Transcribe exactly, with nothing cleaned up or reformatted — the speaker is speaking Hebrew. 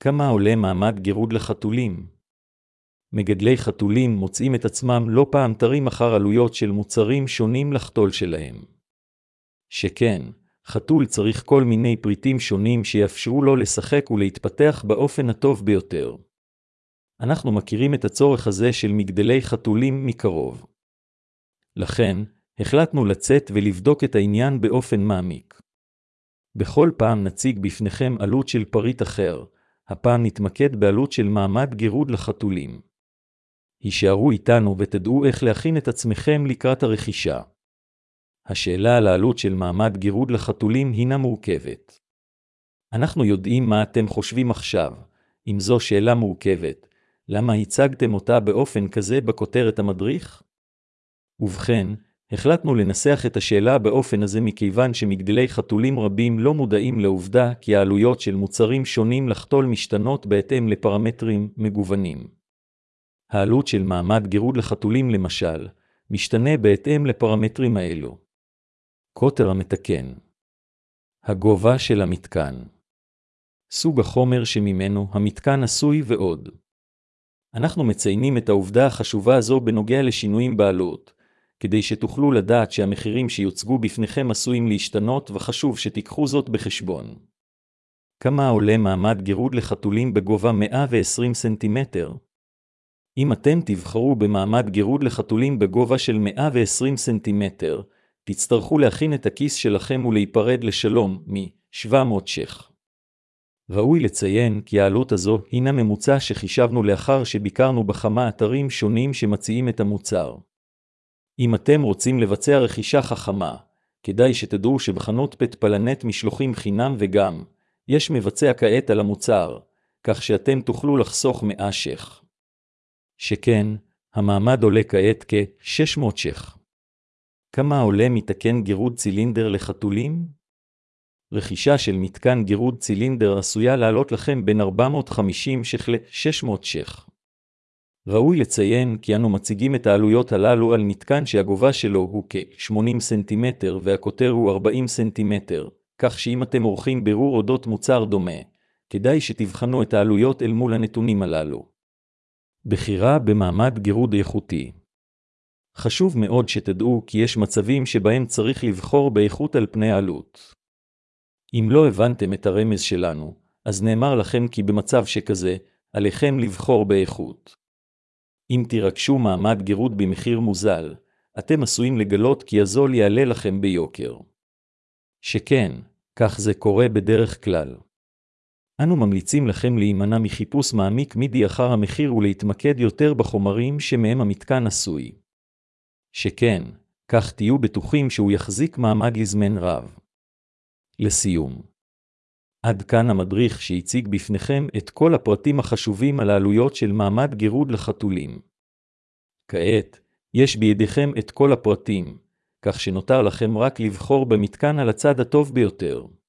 כמה עולה מעמד גירוד לחתולים? מגדלי חתולים מוצאים את עצמם לא פעם תרים אחר עלויות של מוצרים שונים לחתול שלהם. שכן, חתול צריך כל מיני פריטים שונים שיאפשרו לו לשחק ולהתפתח באופן הטוב ביותר. אנחנו מכירים את הצורך הזה של מגדלי חתולים מקרוב. לכן, החלטנו לצאת ולבדוק את העניין באופן מעמיק. בכל פעם נציג בפניכם עלות של פריט אחר, הפעם נתמקד בעלות של מעמד גירוד לחתולים. הישארו איתנו ותדעו איך להכין את עצמכם לקראת הרכישה. השאלה על העלות של מעמד גירוד לחתולים הינה מורכבת. אנחנו יודעים מה אתם חושבים עכשיו. אם זו שאלה מורכבת, למה הצגתם אותה באופן כזה בכותרת המדריך? ובכן, החלטנו לנסח את השאלה באופן הזה מכיוון שמגדלי חתולים רבים לא מודעים לעובדה כי העלויות של מוצרים שונים לחתול משתנות בהתאם לפרמטרים מגוונים. העלות של מעמד גירוד לחתולים למשל, משתנה בהתאם לפרמטרים האלו. קוטר המתקן. הגובה של המתקן. סוג החומר שממנו המתקן עשוי ועוד. אנחנו מציינים את העובדה החשובה הזו בנוגע לשינויים בעלות, כדי שתוכלו לדעת שהמחירים שיוצגו בפניכם עשויים להשתנות וחשוב שתיקחו זאת בחשבון. כמה עולה מעמד גירוד לחתולים בגובה מאה ועשרים סנטימטר? אם אתם תבחרו במעמד גירוד לחתולים בגובה של מאה ועשרים סנטימטר, תצטרכו להכין את הכיס שלכם ולהיפרד לשלום מ-שבע מאות ש"ח. ראוי לציין כי העלות הזו הינה ממוצע שחישבנו לאחר שביקרנו בכמה אתרים שונים שמציעים את המוצר. אם אתם רוצים לבצע רכישה חכמה, כדאי שתדעו שבחנות פט פלנט משלוחים חינם וגם יש מבצע כעת על המוצר, כך שאתם תוכלו לחסוך מאה ש"ח. שכן, המעמד עולה כעת כ-שש מאות ש"ח. כמה עולה מתקן גירוד צילינדר לחתולים? רכישה של מתקן גירוד צילינדר עשויה לעלות לכם בין ארבע מאות וחמישים ש"ח ל-שש מאות ש"ח. ראוי לציין כי אנו מציגים את העלויות הללו על מתקן שהגובה שלו הוא כ-שמונים סנטימטר והכותר הוא ארבעים סנטימטר, כך שאם אתם עורכים בירור אודות מוצר דומה, כדאי שתבחנו את העלויות אל מול הנתונים הללו. בחירה במעמד גירוד איכותי. חשוב מאוד שתדעו כי יש מצבים שבהם צריך לבחור באיכות על פני עלות. אם לא הבנתם את הרמז שלנו, אז נאמר לכם כי במצב שכזה, עליכם לבחור באיכות. אם תירקשו מעמד גירוד במחיר מוזל, אתם עשויים לגלות כי הזול יעלה לכם ביוקר. שכן, כך זה קורה בדרך כלל. אנו ממליצים לכם להימנע מחיפוש מעמיק מידי אחר המחיר ולהתמקד יותר בחומרים שמהם המתקן עשוי. שכן, כך תהיו בטוחים שהוא יחזיק מעמד לזמן רב. לסיום. עד כאן המדריך שהציג בפניכם את כל הפרטים החשובים על העלויות של מעמד גירוד לחתולים. כעת, יש בידיכם את כל הפרטים, כך שנותר לכם רק לבחור במתקן על הצד הטוב ביותר.